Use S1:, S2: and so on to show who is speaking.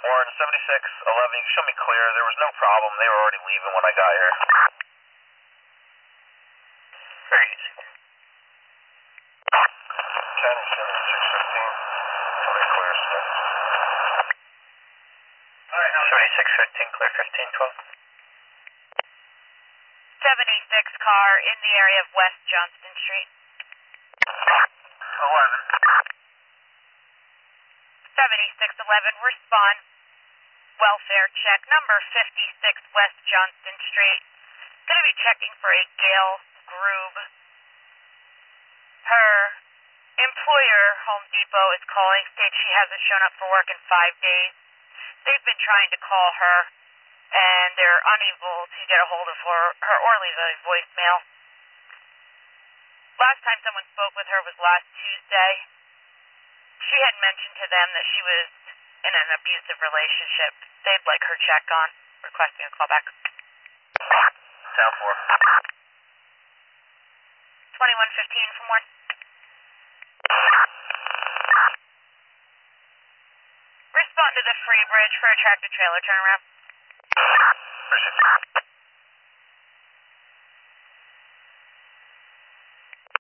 S1: Warren, 7611, you can show me clear. There was no problem. They were already leaving when I got here. Very easy. 10 and 7615. Show me clear, sir. Show me 615, clear 1512.
S2: 76 car in the area of West Johnston Street.
S1: 11.
S2: 7611, respond. Welfare check, number 56 West Johnston Street. Going to be checking for a Gail Grube. Her employer, Home Depot, is calling, states she hasn't shown up for work in 5 days. They've been trying to call her, and they're unable to get a hold of her or leave a voicemail. Last time someone spoke with her was last Tuesday. She had mentioned to them that she was in an abusive relationship. They'd like her check on, requesting a call back.
S1: Down 4.
S2: 2115 from Warren. Respond to the Free Bridge for a tractor trailer turnaround.
S1: Appreciate it.